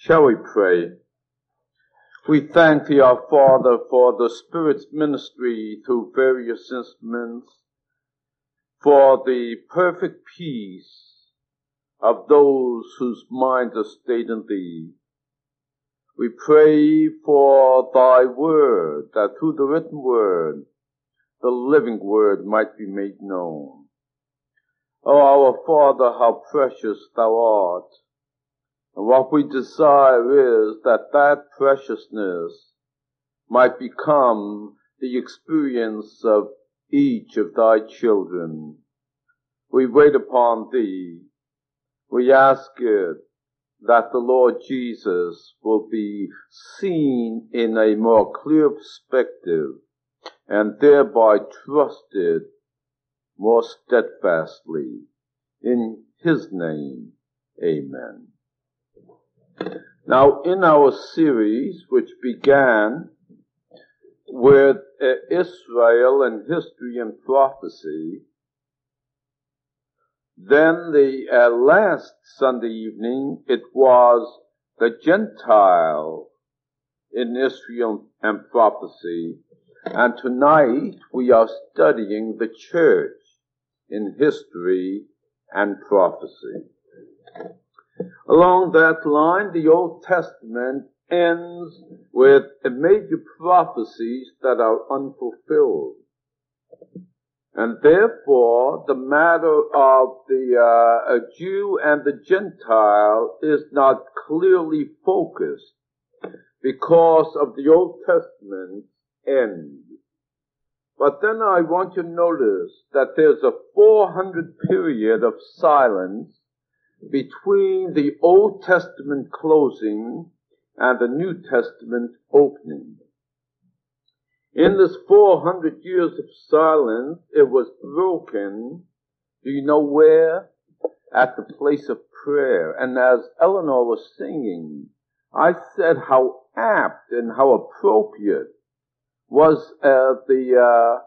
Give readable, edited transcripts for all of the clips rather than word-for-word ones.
Shall we pray? We thank Thee, our Father, for the Spirit's ministry through various instruments, for the perfect peace of those whose minds are stayed in Thee. We pray for Thy Word, that through the written Word, the living Word might be made known. O our Father, how precious Thou art! And what we desire is that that preciousness might become the experience of each of Thy children. We wait upon Thee. We ask it that the Lord Jesus will be seen in a more clear perspective and thereby trusted more steadfastly. In His name, amen. Now, in our series, which began with Israel and history and prophecy, then the last Sunday evening, it was the Gentile in Israel and prophecy, and tonight we are studying the church in history and prophecy. Along that line, the Old Testament ends with major prophecies that are unfulfilled. And therefore, the matter of the Jew and the Gentile is not clearly focused because of the Old Testament's end. But then I want you to notice that there's a 400 period of silence between the Old Testament closing and the New Testament opening. In this 400 years of silence, it was broken, do you know where? At the place of prayer. And as Eleanor was singing, I said how apt and how appropriate was the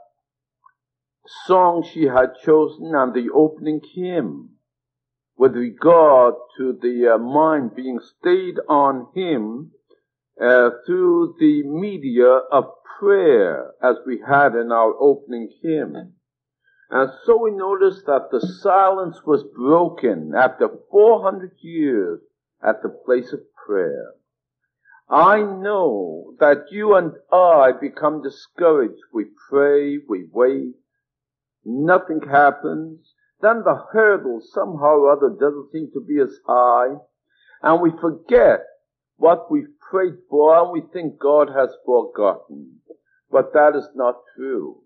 song she had chosen and the opening hymn, with regard to the mind being stayed on Him through the media of prayer, as we had in our opening hymn. And so we notice that the silence was broken after 400 years at the place of prayer. I know that you and I become discouraged. We pray, we wait, nothing happens. Then the hurdle somehow or other doesn't seem to be as high, and we forget what we've prayed for, and we think God has forgotten. But that is not true.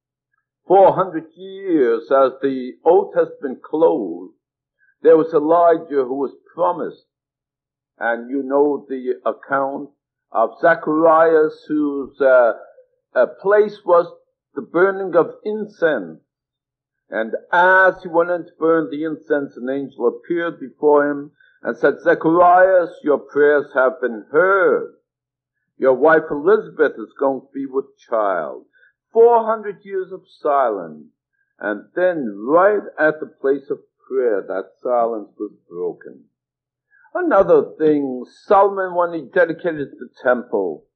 400 years as the Old Testament closed, there was Elijah who was promised. And you know the account of Zacharias, whose place was the burning of incense. And as he went in to burn the incense, an angel appeared before him and said, Zacharias, your prayers have been heard. Your wife Elizabeth is going to be with child. 400 years of silence. And then right at the place of prayer, that silence was broken. Another thing, Solomon, when he dedicated the temple,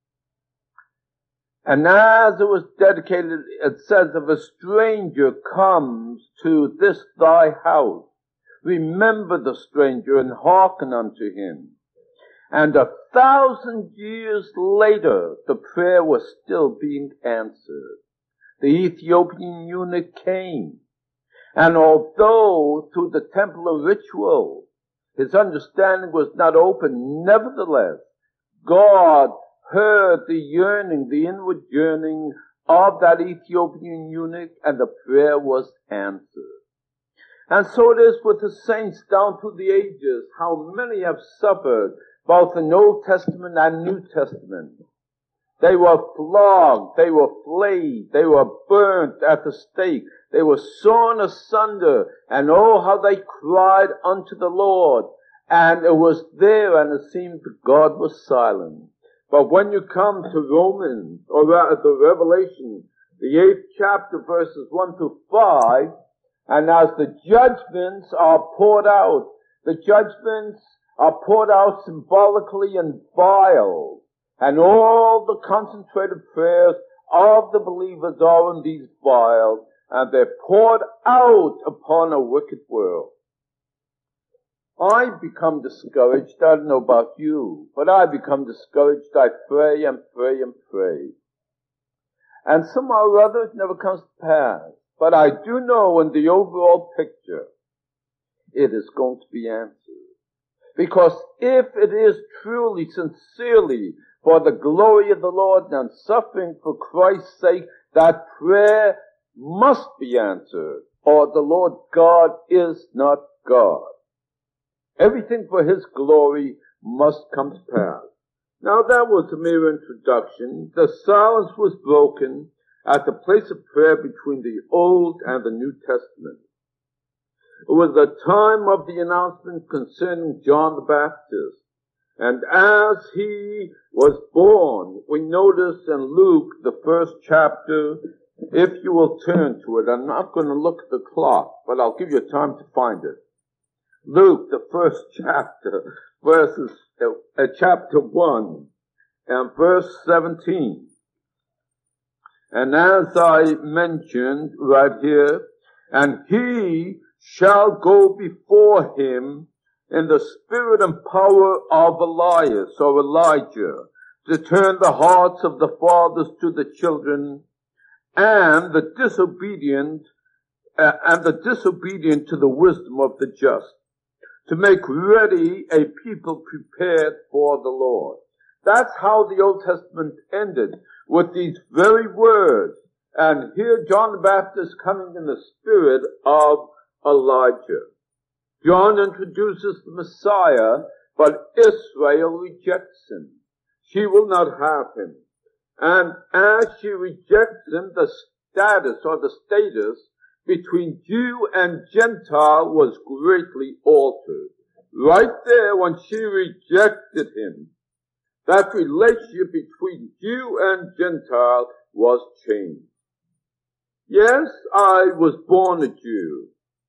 and as it was dedicated, it says, if a stranger comes to this thy house, remember the stranger and hearken unto him. And 1,000 years later, the prayer was still being answered. The Ethiopian eunuch came. And although through the temple of ritual, his understanding was not open, nevertheless, God heard the yearning, the inward yearning of that Ethiopian eunuch, and the prayer was answered. And so it is with the saints down through the ages, how many have suffered, both in Old Testament and New Testament. They were flogged, they were flayed, they were burnt at the stake, they were sawn asunder, and oh, how they cried unto the Lord. And it was there, and it seemed that God was silent. But when you come to Romans, or rather the Revelation, the 8th chapter, verses 1 to 5, and as the judgments are poured out, the judgments are poured out symbolically in vials, and all the concentrated prayers of the believers are in these vials, and they're poured out upon a wicked world. I become discouraged. I don't know about you, but I become discouraged. I pray and pray and pray. And somehow or other it never comes to pass. But I do know in the overall picture, it is going to be answered. Because if it is truly, sincerely, for the glory of the Lord and suffering for Christ's sake, that prayer must be answered, or the Lord God is not God. Everything for His glory must come to pass. Now that was a mere introduction. The silence was broken at the place of prayer between the Old and the New Testament. It was the time of the announcement concerning John the Baptist. And as he was born, we notice in Luke, the first chapter, if you will turn to it, I'm not going to look at the clock, but I'll give you time to find it. Luke, the first chapter, chapter 1, and verse 17. And as I mentioned right here, and he shall go before him in the spirit and power of Elias or Elijah, to turn the hearts of the fathers to the children, and the disobedient to the wisdom of the just, to make ready a people prepared for the Lord. That's how the Old Testament ended, with these very words. And here John the Baptist coming in the spirit of Elijah. John introduces the Messiah, but Israel rejects him. She will not have him. And as she rejects him, the status between Jew and Gentile was greatly altered. Right there, when she rejected him, that relationship between Jew and Gentile was changed. Yes, I was born a Jew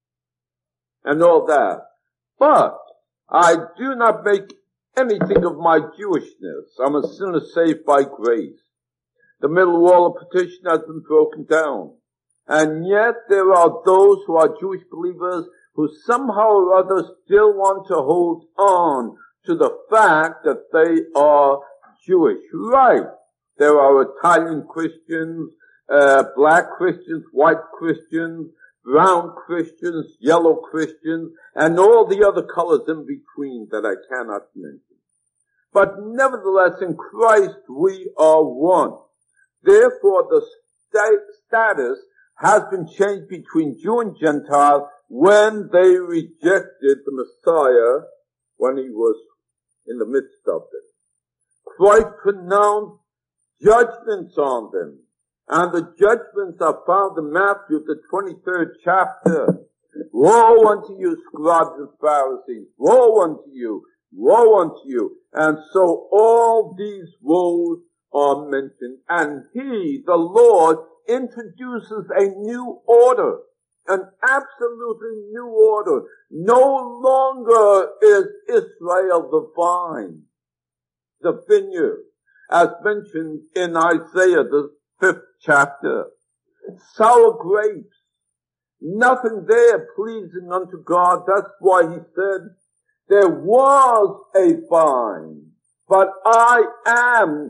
and all that, but I do not make anything of my Jewishness. I'm a sinner saved by grace. The middle wall of partition has been broken down. And yet there are those who are Jewish believers who somehow or other still want to hold on to the fact that they are Jewish. Right. There are Italian Christians, black Christians, white Christians, brown Christians, yellow Christians, and all the other colors in between that I cannot mention. But nevertheless, in Christ we are one. Therefore, the status has been changed between Jew and Gentile when they rejected the Messiah when he was in the midst of them. Christ pronounced judgments on them, and the judgments are found in Matthew, the 23rd chapter. Woe unto you, scribes and Pharisees! Woe unto you! Woe unto you! And so all these woes are mentioned, and he, the Lord, introduces a new order, an absolutely new order. No longer is Israel the vine, the vineyard, as mentioned in Isaiah, the 5th chapter. Sour grapes, nothing there pleasing unto God. That's why he said, there was a vine, but I am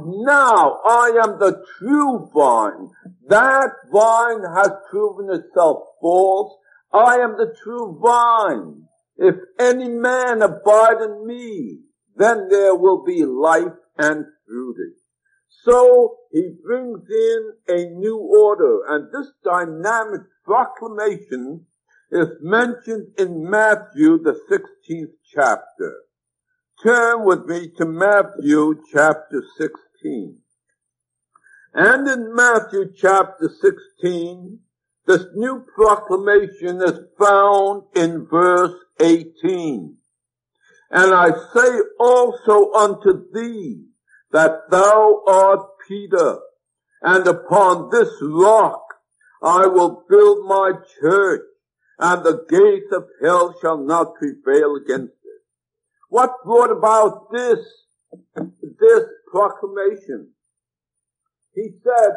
the true vine. That vine has proven itself false. I am the true vine. If any man abide in me, then there will be life and fruitage. So he brings in a new order, and this dynamic proclamation is mentioned in Matthew, the 16th chapter. Turn with me to Matthew chapter 16. And in Matthew chapter 16, this new proclamation is found in verse 18. And I say also unto thee that thou art Peter, and upon this rock I will build my church, and the gates of hell shall not prevail against it. What brought about this proclamation? He said,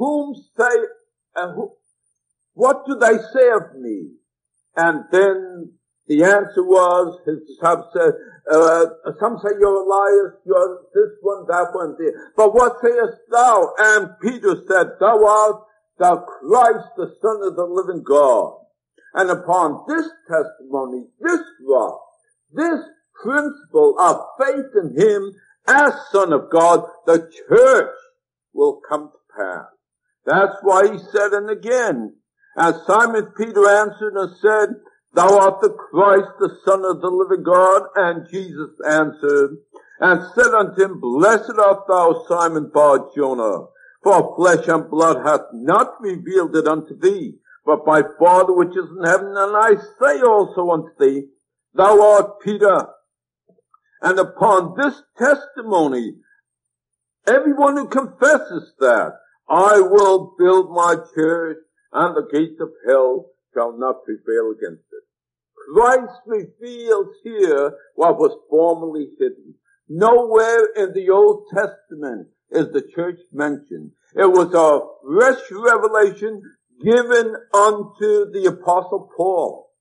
what do they say of me? And then the answer was, his disciples said, some say you're Elias, you're this one, that one, there. But what sayest thou? And Peter said, thou art the Christ, the Son of the living God. And upon this testimony, this rock, this principle of faith in him as Son of God, the church will come to pass. That's why he said, and again, and Simon Peter answered and said, thou art the Christ, the Son of the living God. And Jesus answered and said unto him, blessed art thou, Simon Bar-Jonah, for flesh and blood hath not revealed it unto thee, but my Father which is in heaven. And I say also unto thee, thou art Peter, and upon this testimony, everyone who confesses that, I will build my church, and the gates of hell shall not prevail against it. Christ reveals here what was formerly hidden. Nowhere in the Old Testament is the church mentioned. It was a fresh revelation given unto the Apostle Paul.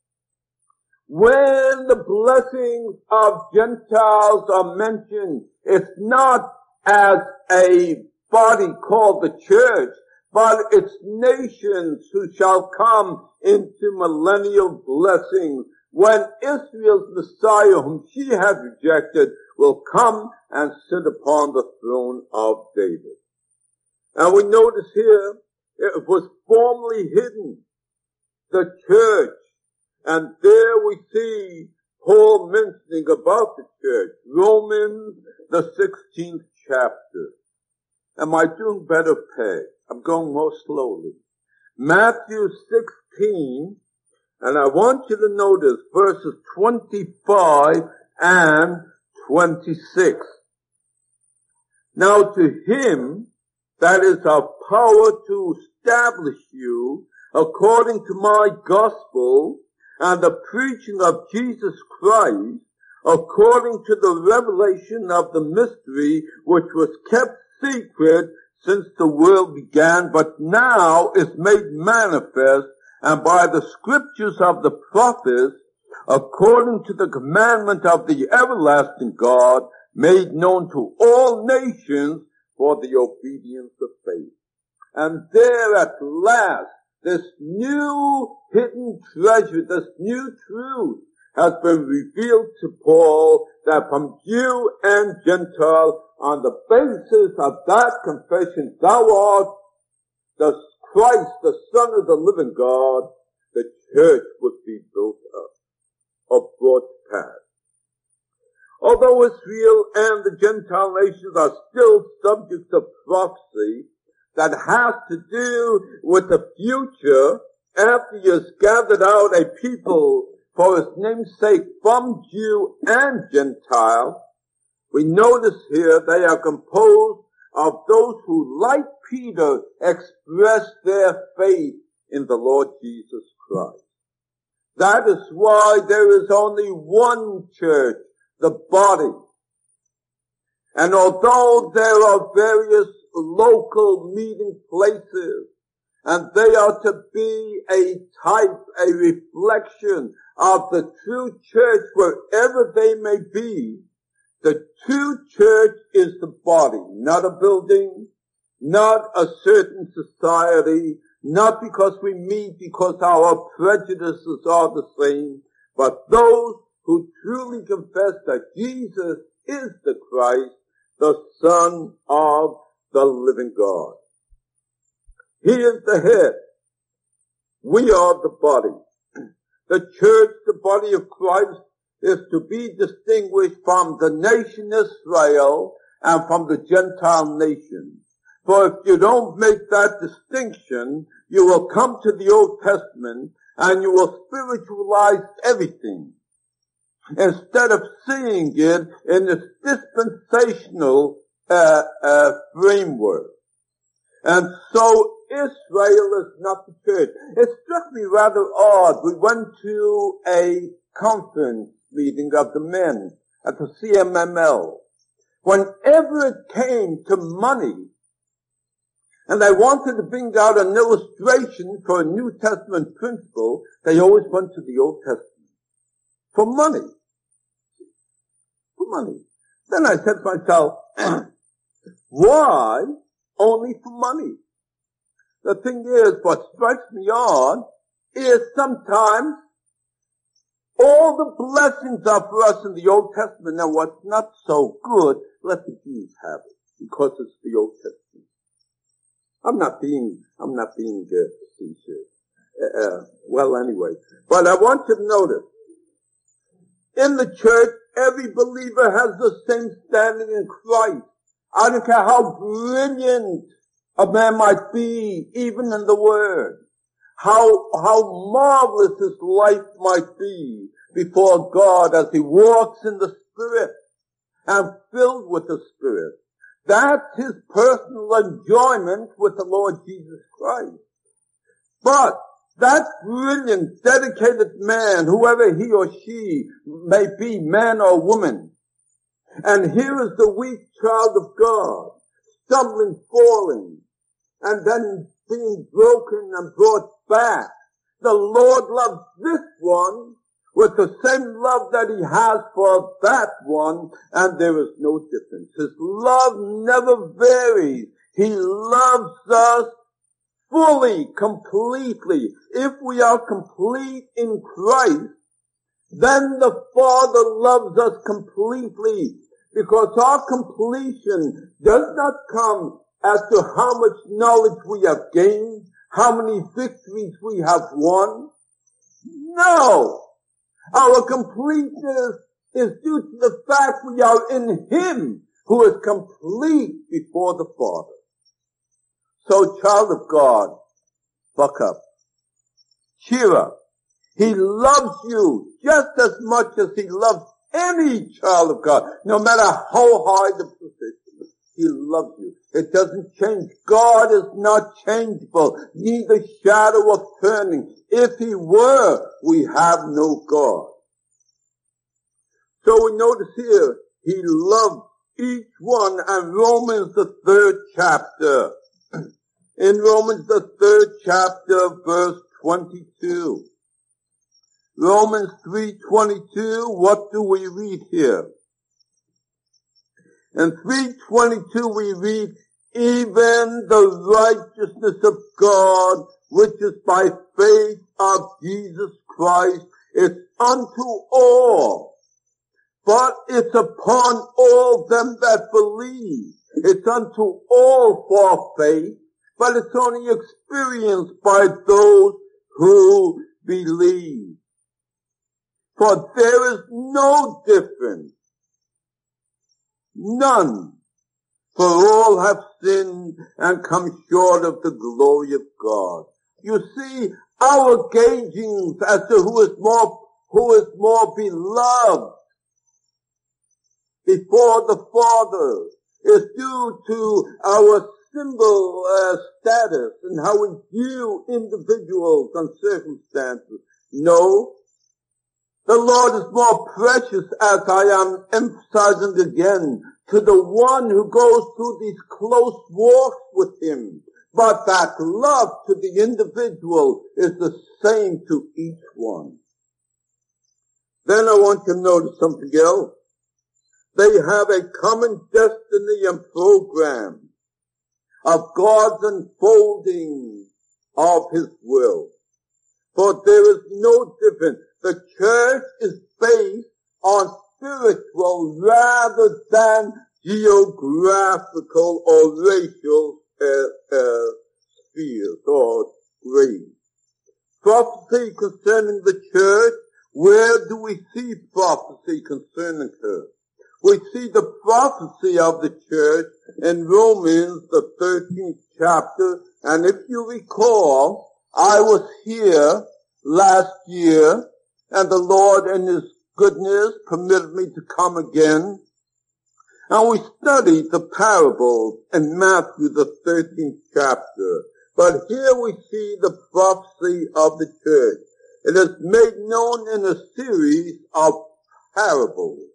When the blessings of Gentiles are mentioned, it's not as a body called the church, but it's nations who shall come into millennial blessings when Israel's Messiah, whom she had rejected, will come and sit upon the throne of David. And we notice here, it was formerly hidden, the church. And there we see Paul mentioning about the church. Romans, the 16th chapter. Am I doing better, Peg? I'm going more slowly. Matthew 16, and I want you to notice verses 25 and 26. Now to him that is of power to establish you according to my gospel and the preaching of Jesus Christ, according to the revelation of the mystery which was kept secret since the world began, but now is made manifest, and by the scriptures of the prophets, according to the commandment of the everlasting God, made known to all nations for the obedience of faith. And there at last, this new hidden treasure, this new truth has been revealed to Paul, that from Jew and Gentile, on the basis of that confession, thou art the Christ, the Son of the living God, the church would be built up or brought to pass. Although Israel and the Gentile nations are still subjects of prophecy that has to do with the future, after he has gathered out a people for his name's sake from Jew and Gentile, we notice here they are composed of those who, like Peter, express their faith in the Lord Jesus Christ. That is why there is only one church, the body. And although there are various local meeting places, and they are to be a type, a reflection of the true church wherever they may be, the true church is the body, not a building, not a certain society, not because we meet because our prejudices are the same, but those who truly confess that Jesus is the Christ, the Son of the living God. He is the head. We are the body. The church, the body of Christ, is to be distinguished from the nation Israel and from the Gentile nations. For if you don't make that distinction, you will come to the Old Testament and you will spiritualize everything, instead of seeing it in this dispensational framework. And so Israel is not the church. It struck me rather odd. We went to a conference meeting of the men at the CMML, whenever it came to money, and they wanted to bring out an illustration for a New Testament principle, they always went to the Old Testament. For money. For money. Then I said to myself, why only for money? The thing is, what strikes me odd is sometimes all the blessings are for us in the Old Testament. Now what's not so good, let the Jews have it, because it's the Old Testament. I'm not being facetious. Well, anyway. But I want you to notice, in the church, every believer has the same standing in Christ. I don't care how brilliant a man might be, even in the Word. How marvelous his life might be before God as he walks in the Spirit and filled with the Spirit. That's his personal enjoyment with the Lord Jesus Christ. But that brilliant, dedicated man, whoever he or she may be, man or woman, and here is the weak child of God, stumbling, falling, and then being broken and brought back. The Lord loves this one with the same love that he has for that one, and there is no difference. His love never varies. He loves us fully, completely. If we are complete in Christ, then the Father loves us completely, because our completion does not come as to how much knowledge we have gained, how many victories we have won. No! Our completeness is due to the fact we are in Him who is complete before the Father. So, child of God, buck up. Cheer up. He loves you just as much as He loves any child of God, no matter how high the position. He loves you. It doesn't change. God is not changeable, neither shadow of turning. If He were, we have no God. So we notice here, He loves each one, and Romans the 3rd chapter. In Romans the 3rd chapter, verse 22. Romans 3:22, what do we read here? In 3:22 we read, even the righteousness of God, which is by faith of Jesus Christ, is unto all. But it's upon all them that believe. It's unto all for faith, but it's only experienced by those who believe. For there is no difference. None. For all have sinned and come short of the glory of God. You see, our gaugings as to who is more beloved before the Father is due to our symbol status and how we view individuals and circumstances. No. The Lord is more precious, as I am emphasizing again, to the one who goes through these close walks with Him. But that love to the individual is the same to each one. Then I want you to notice something else. They have a common destiny and program of God's unfolding of His will. For there is no difference. The church is based on spiritual rather than geographical or racial spheres or grades. Prophecy concerning the church, where do we see prophecy concerning her? We see the prophecy of the church in Romans, the 13th chapter, and if you recall, I was here last year, and the Lord in His goodness permitted me to come again. And we studied the parables in Matthew, the 13th chapter. But here we see the prophecy of the church. It is made known in a series of parables.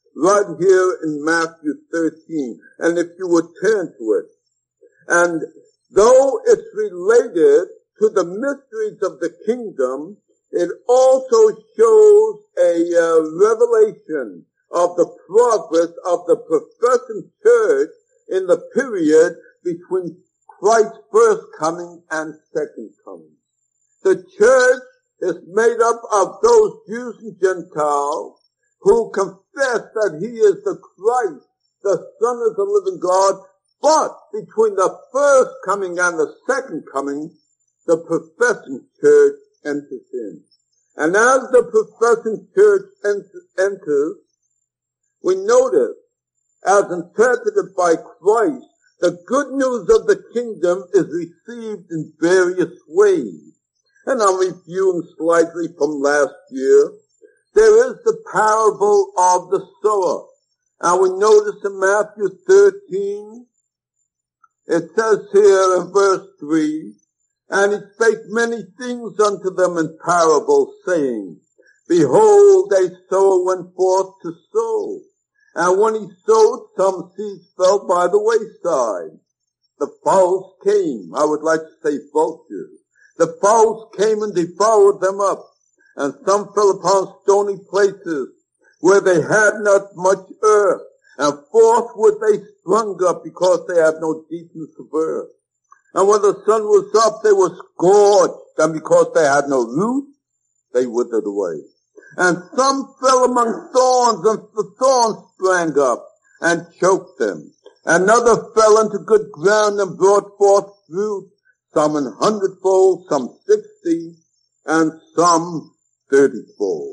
right here in Matthew 13. And if you would turn to it. And though it's related to the mysteries of the kingdom, it also shows a revelation of the progress of the professing church in the period between Christ's first coming and second coming. The church is made up of those Jews and Gentiles who confess that he is the Christ, the Son of the living God, but between the first coming and the second coming, the professing church enters in. And as the professing church enters, we notice, as interpreted by Christ, the good news of the kingdom is received in various ways. And I'm reviewing slightly from last year. There is the parable of the sower. And we notice in Matthew 13, it says here in verse 3, and he spake many things unto them in parables, saying, Behold, a sower went forth to sow. And when he sowed, some seeds fell by the wayside. The fowls came. I would like to say vultures. The fowls came and devoured them up. And some fell upon stony places where they had not much earth. And forthwith they sprung up because they had no deepness of earth. And when the sun was up, they were scorched. And because they had no root, they withered away. And some fell among thorns, and the thorns sprang up and choked them. Another fell into good ground and brought forth fruit, some 100-fold, some 60, and some 30-fold.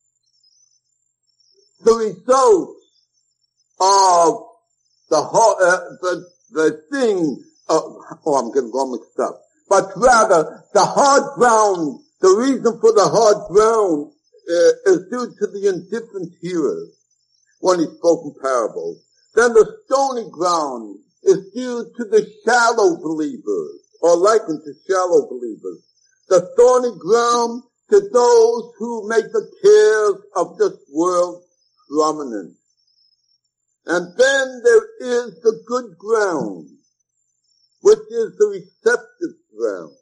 The results of the thing, I'm getting all mixed up. But rather, the hard ground, the reason for the hard ground is due to the indifferent hearers when he spoke in parables. Then the stony ground is due to the shallow believers, or likened to shallow believers. The thorny ground to those who make the cares of this world prominent. And then there is the good ground, which is the receptive ground.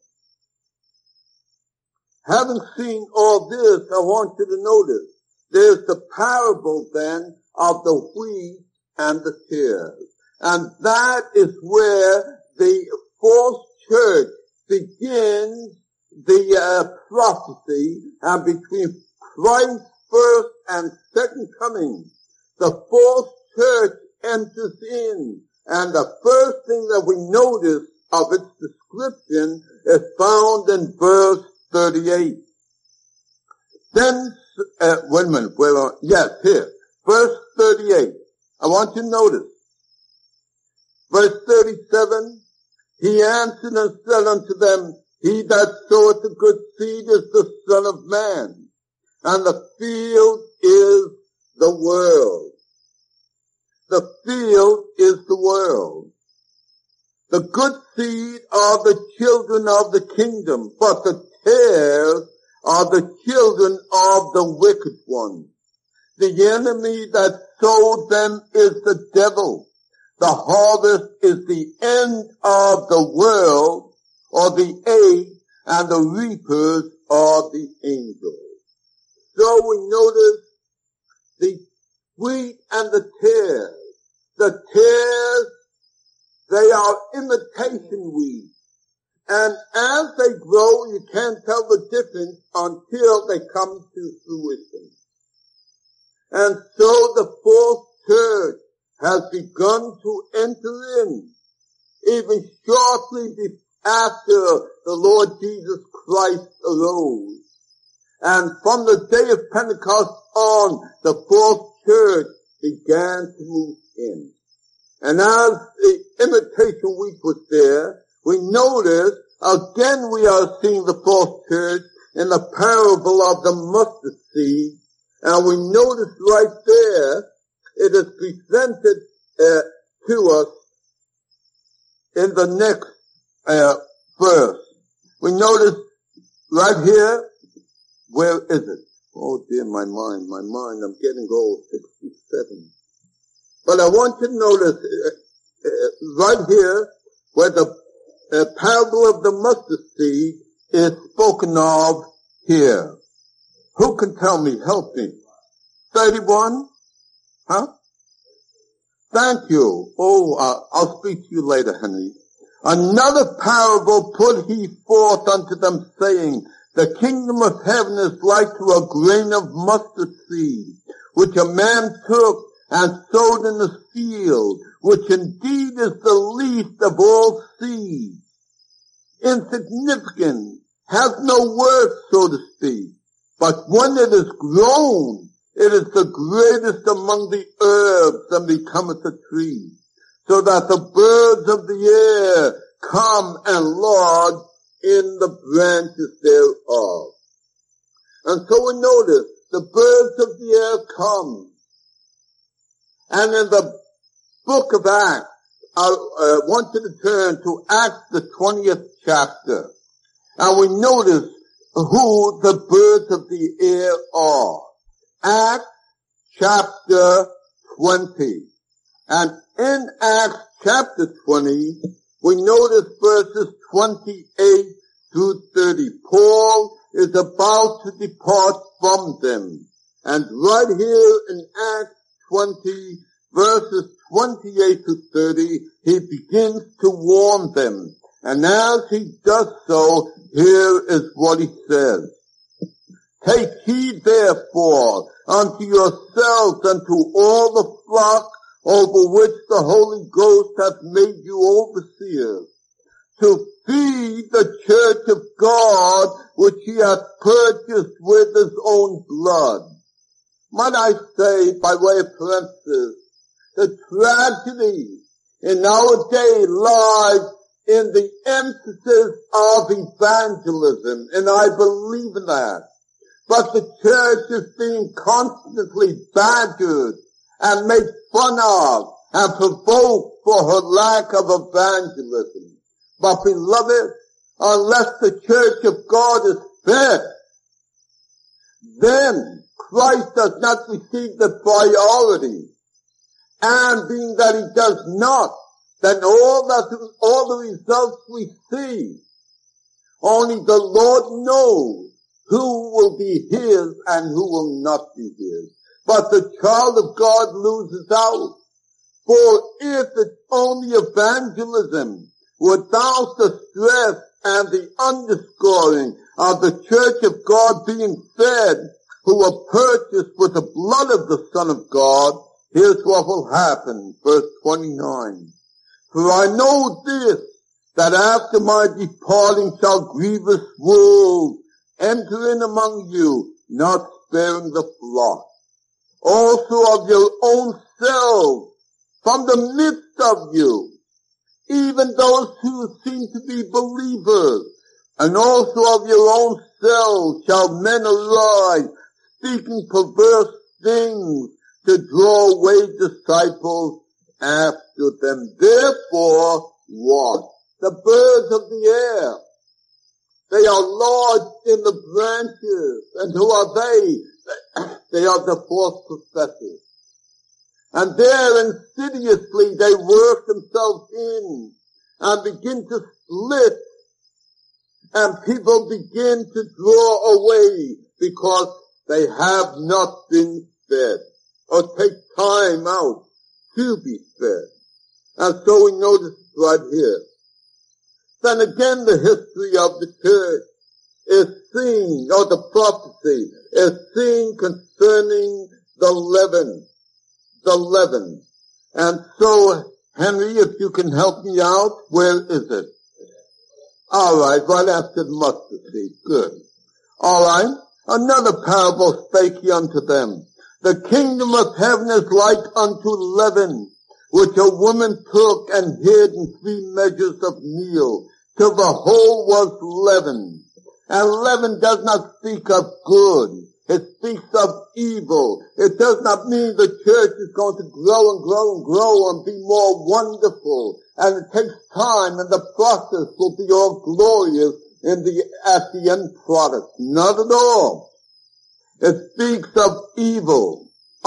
Having seen all this, I want you to notice, there's the parable then of the wheat and the tares. And that is where the false church begins the prophecy, and between Christ's first and second coming, the false church enters in. And the first thing that we notice of its description is found in verse 38. Then, wait a minute, here. Verse 38. I want you to notice. Verse 37, he answered and said unto them, He that soweth the good seed is the Son of Man, and the field is the world. The field is the world. The good seed are the children of the kingdom, but the tares are the children of the wicked one. The enemy that sowed them is the devil. The harvest is the end of the world, or the age, and the reapers are the angels. So we notice the wheat and the tares. The tares, they are imitation weeds. And as they grow, you can't tell the difference until they come to fruition. And so the false church has begun to enter in, even shortly after the Lord Jesus Christ arose. And from the day of Pentecost on, the false church began to move in. And as the imitation wheat was there, we notice, again we are seeing the false church in the parable of the mustard seed. And we notice right there, it is presented to us in the next verse. We notice right here, where is it? Oh dear, my mind, I'm getting old, 67. But I want you to notice, right here, where the parable of the mustard seed is spoken of here. Who can tell me? Help me. 31? Huh? Thank you. Oh, I'll speak to you later, Henry. Another parable put he forth unto them, saying, the kingdom of heaven is like to a grain of mustard seed, which a man took and sowed in the field, which indeed is the least of all seeds. Insignificant, has no worth, so to speak. But when it is grown, it is the greatest among the herbs and becometh a tree, so that the birds of the air come and lodge in the branches thereof. And so we notice the birds of the air come. And in the book of Acts, I want you to turn to Acts the 20th chapter. And we notice who the birds of the air are. Acts chapter 20. And in Acts chapter 20, we notice verses 28 through 30. Paul is about to depart from them. And right here in Acts 20, verses 28 to 30, he begins to warn them. And as he does so, here is what he says. Take heed therefore unto yourselves and to all the flock over which the Holy Ghost hath made you overseers, to feed the church of God which he hath purchased with his own blood. Might I say, by way of parenthesis, the tragedy in our day lies in the emphasis of evangelism, and I believe in that. But the church is being constantly badgered and made fun of and provoked for her lack of evangelism. But beloved, unless the church of God is fed, then Christ does not receive the priority. And being that he does not, then all the results we see, only the Lord knows who will be his and who will not be his. But the child of God loses out. For if it's only evangelism, without the stress and the underscoring of the church of God being fed, who were purchased with the blood of the Son of God, here's what will happen. Verse 29. For I know this, that after my departing shall grievous wolves enter in among you, not sparing the flock. Also of your own selves, from the midst of you, even those who seem to be believers, and also of your own selves shall men arise, speaking perverse things, to draw away disciples after them. Therefore, what? The birds of the air, they are lodged in the branches. And who are they? They are the false professors. And there insidiously they work themselves in and begin to split. And people begin to draw away because they have not been fed or take time out to be fed. And so we notice right here. Then again the history of the church is seen, or the prophecy is seen concerning the leaven. The leaven. And so, Henry, if you can help me out, where is it? Alright, right after the mustard seed. Good. Alright. Another parable spake he unto them. The kingdom of heaven is like unto leaven, which a woman took and hid in 3 measures of meal, till the whole was leavened. And leaven does not speak of good. It speaks of evil. It does not mean the church is going to grow and grow and grow and be more wonderful. And it takes time and the process will be all glorious at the end product. Not at all. It speaks of evil.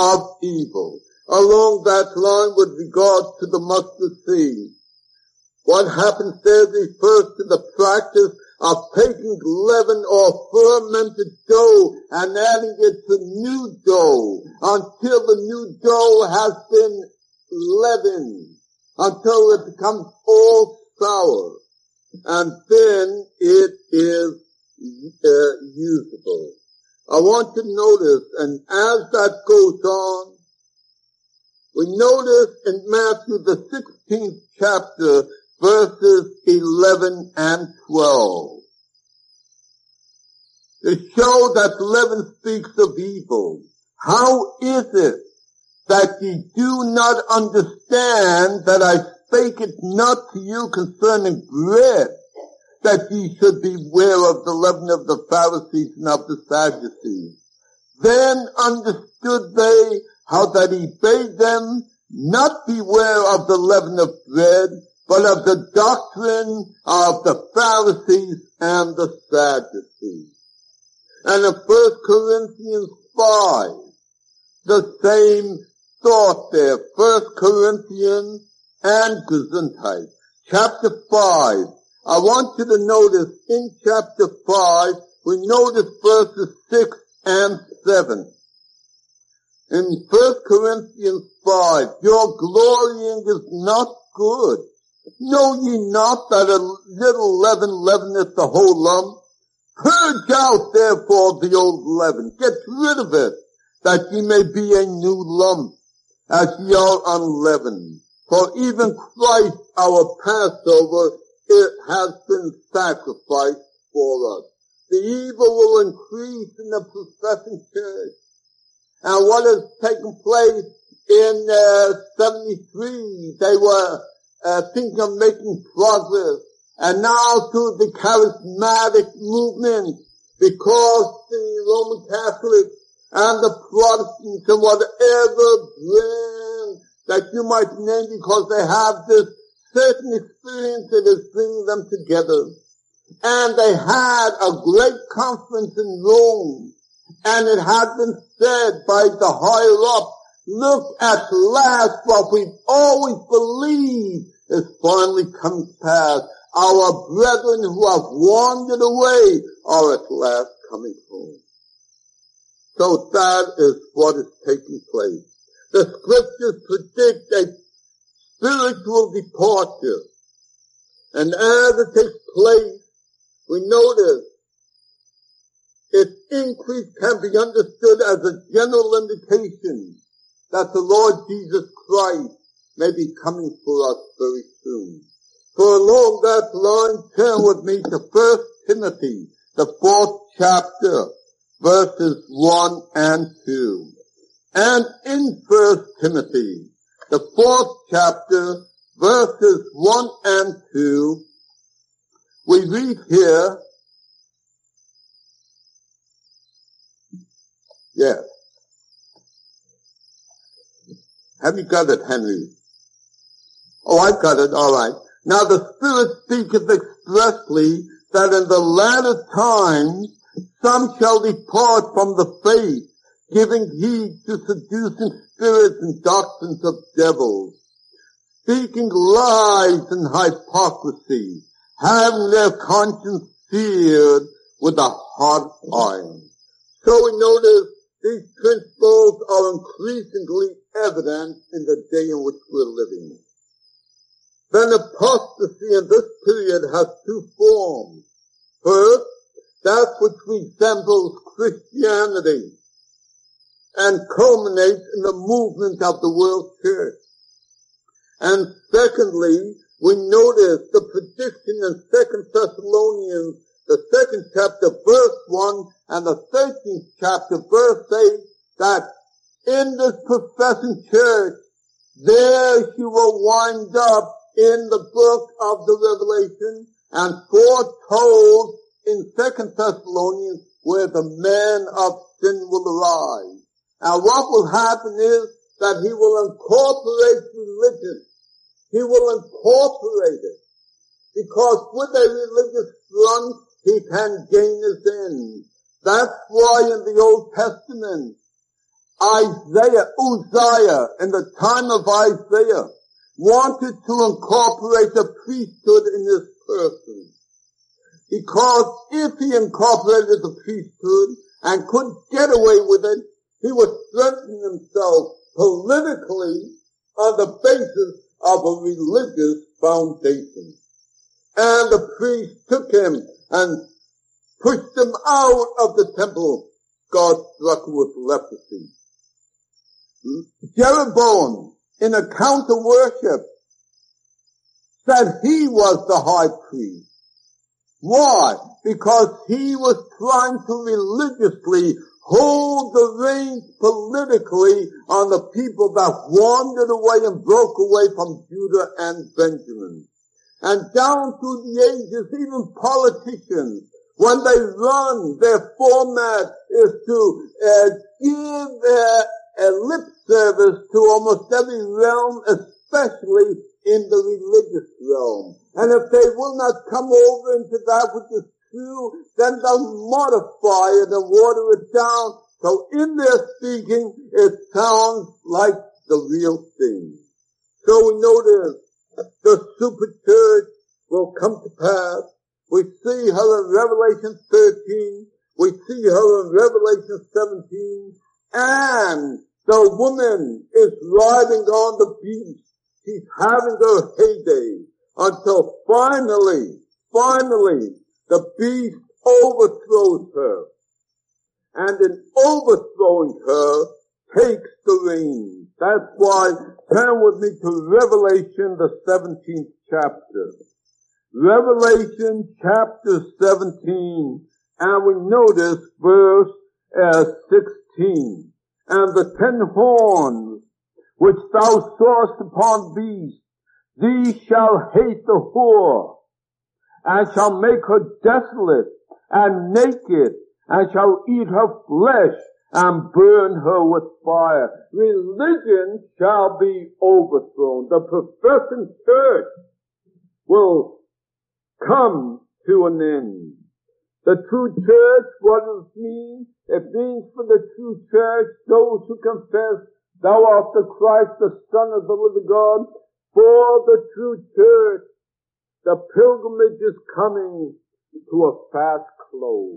Along that line with regard to the mustard seed. What happens there refers to the practice of taking leaven or fermented dough and adding it to new dough until the new dough has been leavened, until it becomes all sour, and then it is usable. I want you to notice, and as that goes on, we notice in Matthew the 16th chapter, verses 11 and 12. To show that leaven speaks of evil. How is it that ye do not understand that I spake it not to you concerning bread, that ye should beware of the leaven of the Pharisees and of the Sadducees? Then understood they how that he bade them not beware of the leaven of bread, but of the doctrine of the Pharisees and the Sadducees. And in 1 Corinthians 5, the same thought there. 1 Corinthians and Gesundheit. Chapter 5. I want you to notice in chapter 5, we notice verses 6 and 7. In 1 Corinthians 5, your glorying is not good. Know ye not that a little leaven leaveneth the whole lump? Purge out therefore the old leaven. Get rid of it, that ye may be a new lump, as ye are unleavened. For even Christ our Passover, it has been sacrificed for us. The evil will increase in the professing church. And what has taken place in 73, they were thinking of making progress. And now through the charismatic movement, because the Roman Catholics and the Protestants and whatever brand that you might name, because they have this certain experience that is bringing them together. And they had a great conference in Rome, and it had been said by the higher up, look, at last what we've always believed is finally coming to pass. Our brethren who have wandered away are at last coming home. So that is what is taking place. The scriptures predict a spiritual departure. And as it takes place, we notice its increase can be understood as a general indication that the Lord Jesus Christ may be coming for us very soon. For along that line, turn with me to 1 Timothy, the 4th chapter, verses 1 and 2. And in 1 Timothy, the 4th chapter, verses 1 and 2, we read here, yes. Have you got it, Henry? Oh, I've got it, all right. Now the Spirit speaketh expressly that in the latter times some shall depart from the faith, giving heed to seducing spirits and doctrines of devils, speaking lies and hypocrisy, having their conscience seared with a hot iron. So we notice these principles are increasingly evident in the day in which we're living. Then apostasy in this period has two forms. First, that which resembles Christianity and culminates in the movement of the world church. And secondly, we notice the prediction in 2 Thessalonians, the 2nd chapter, verse 1, and the 13th chapter, verse 8, that in this professing church, there she will wind up in the book of the Revelation and foretold in 2 Thessalonians where the man of sin will arise. And what will happen is that he will incorporate religion. He will incorporate it. Because with a religious front, he can gain his end. That's why in the Old Testament, Uzziah, in the time of Isaiah, wanted to incorporate the priesthood in his person. Because if he incorporated the priesthood and couldn't get away with it, he would strengthen himself politically on the basis of a religious foundation. And the priest took him and pushed him out of the temple. God struck him with leprosy. Jeroboam, in a counter worship, said he was the high priest. Why? Because he was trying to religiously hold the reins politically on the people that wandered away and broke away from Judah and Benjamin. And down through the ages, even politicians, when they run, their format is to give a lip service to almost every realm, especially in the religious realm. And if they will not come over into that which is true, then they'll modify it and water it down. So in their speaking, it sounds like the real thing. So we notice the super church will come to pass. We see her in Revelation 13. We see her in Revelation 17. And the woman is riding on the beast. She's having her heyday until finally, the beast overthrows her. And in overthrowing her, takes the reins. That's why, turn with me to Revelation, the 17th chapter. Revelation chapter 17, and we notice verse 16. And the 10 horns which thou sawest upon beast, these shall hate the whore, and shall make her desolate and naked, and shall eat her flesh and burn her with fire. Religion shall be overthrown. The professing church will come to an end. The true church, what does it mean? It means for the true church, those who confess, thou art the Christ, the Son of the living God. For the true church, the pilgrimage is coming to a fast close.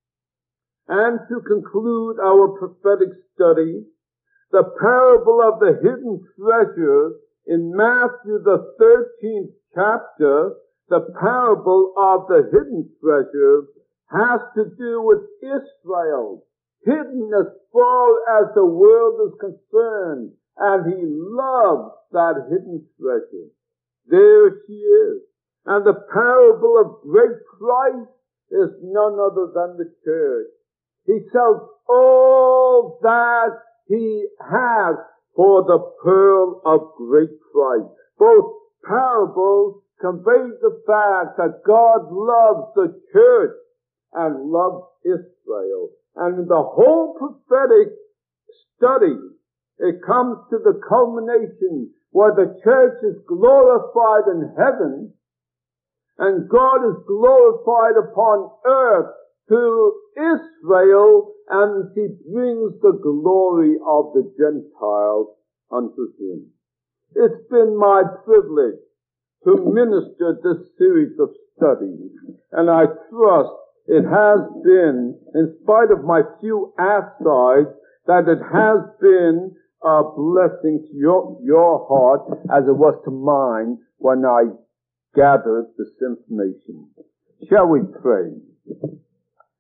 And to conclude our prophetic study, the parable of the hidden treasure in Matthew the 13th chapter, the parable of the hidden treasure has to do with Israel, hidden as far as the world is concerned, and he loves that hidden treasure. There she is. And the parable of great price is none other than the church. He sells all that he has for the pearl of great price. Both parables convey the fact that God loves the church and loves Israel. And in the whole prophetic study, it comes to the culmination where the church is glorified in heaven and God is glorified upon earth through Israel, and he brings the glory of the Gentiles unto him. It's been my privilege to minister this series of studies, and I trust it has been, in spite of my few asides, that it has been a blessing to your heart as it was to mine when I gathered this information. Shall we pray?